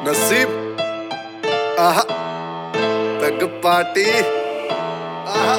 नसीब आहा peg party आहा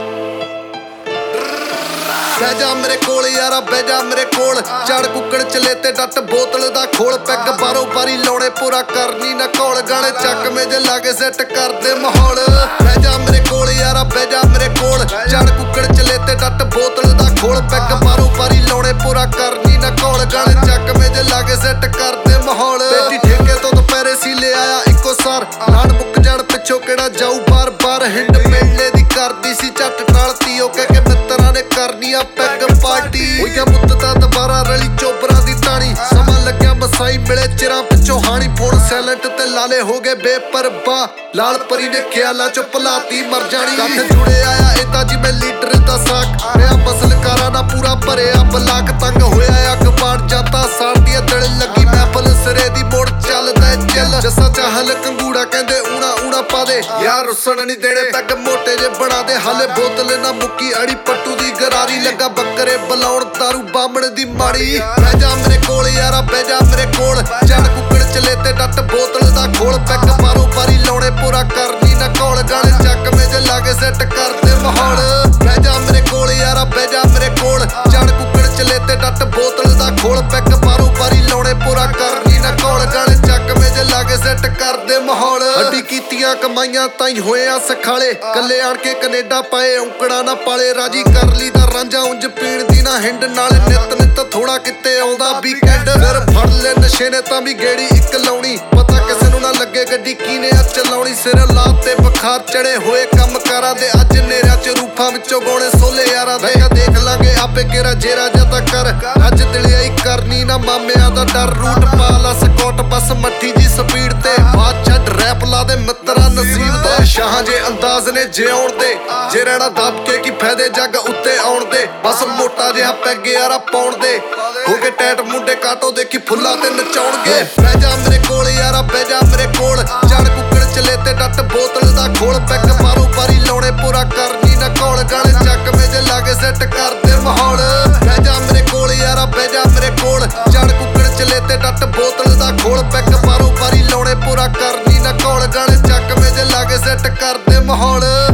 बैजा मेरे कोल यारा बैजा मेरे कोल चढ़ कुकड़ चले ते डट बोतल दा खोल पैग बारों बारी लौड़े पूरा करनी ना कौल गाने चक में जे लागे सेट कर दे माहौल बैजा मेरे कोल यारा बैजा मेरे कोल चढ़ कुकड़ चले ते डट बोतल दा खोल पैग बारों बारी लौड़े पूरा करनी ना कौल गाने चक में जे लागे सेट कर दे माहौल बेटी ठेके तो दोपहरे सी ले आया इको सार लाड़ मुक जाण पिछों केड़ा जाऊ बार बार हिंड मेले दी करदी सी झट टालती ओ कह के मित्तरां ने करनी आ पैग पार्टी होया मुद्दता दोबारा रली चोबरा दी ताणी समा लग्या मसाई मिले चिरां पिछों हानी फोन साइलेंट ते लाले हो गए बेपरवाह लाल परी ने ख्यालां चो भलाती मर जानी कठ जुड़े आया इदा जिवें लीडर दा साक मैं मसलकारा ना पूरा भरिया बलाक तंग होया अखबार जाता साल दी दिल लगी महफल सिरे दी मोड़ चलदा चिल जसा चाहल कंगूड़ा कहंदे ऊना ऊना पा दे यार रुसन नहीं देने पैग मोटे जे बना दे हाले बोतल ना मुक्की अड़ी पट्टू दी गरारी लगा बकरे बलाउण दारू बामण दी माड़ी बैजा मेरे कोल यारा बैजा मेरे कोल चढ़ कुकड़ चले ते डट बोतल दा खोल पैग बारों बारी लौड़े पूरा करनी ना कौल गाने चक में जे लागे सेट कर दे माहौल बैजा मेरे कोल यारा बैजा मेरे कोल चढ़ कुकड़ चले ते डट बोतल दा खोल पैग बारों बारी लौड़े पूरा करनी ना कौल गाने चक में जे लागे सेट कर दे माहौल हड्डी कीतियां कमाइयां ताई होए आ सखाले कल्ले आण के कनेडा पाए औंकड़ा ना पाले राजी कर ली दा रांझा उंज पीण दी ना हिंड नाल नित नित थोड़ा किते आउंदा वीकेंड फिर फड़ ले नशे ने तां भी गेड़ी इक लाउणी पता किसे नूं ना लगे गड्डी कीने आ चलाउणी सिर लात ते बुखार चढ़े होए कम करा दे अज नेरिया च रूफां विचों गौणे सोले यारा देख लांगे आपे केरा जेरा जदा कर अज दिलियाई करनी ना मामिਆਂ ਦਾ डर रूट पाला स्कॉट बस मट्ठी जी स्पीड ते बात छड रैप ला दे मित्रा नसीब दा शाह जे अंदाज ने जे आउण दे जे रहना दब के की फायदे जग उत्ते आउण दे बस मोटा जिहा पैग यारा पाउण दे हो के टैट मुंडे काटो देखी फुੱਲਾਂ ते नचाउणगे बैजा मेरे कोल यारा बैजा मेरे कोल चढ़ कुकड़ चले ते डट बोतल दा खोल पैग बारों बारी लौड़े पूरा करनी ना कौल गाने चक में जे लागे सेट कर दे माहौल बैजा मेरे कोल यारा बैजा मेरे कोल चढ़ कुकड़ चले ते डट बोतल दा खोल पैग बारों बारी लौड़े पूरा करनी ना कौल गाने चक में जे लागे सेट कर दे माहौल।